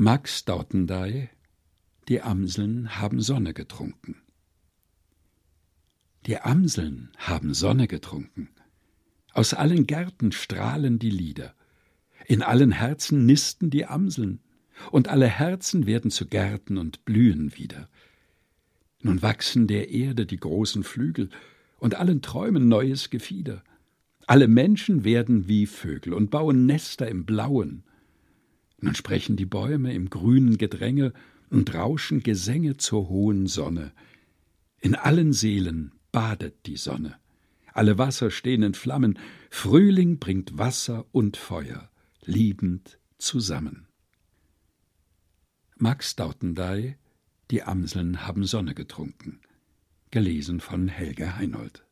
Max Dautendey: Die Amseln haben Sonne getrunken. Die Amseln haben Sonne getrunken. Aus allen Gärten strahlen die Lieder. In allen Herzen nisten die Amseln, und alle Herzen werden zu Gärten und blühen wieder. Nun wachsen der Erde die großen Flügel und allen Träumen neues Gefieder. Alle Menschen werden wie Vögel und bauen Nester im Blauen. Nun sprechen die Bäume im grünen Gedränge und rauschen Gesänge zur hohen Sonne. In allen Seelen badet die Sonne. Alle Wasser stehen in Flammen. Frühling bringt Wasser und Feuer, liebend zusammen. Max Dautendey: Die Amseln haben Sonne getrunken. Gelesen von Helge Heinold.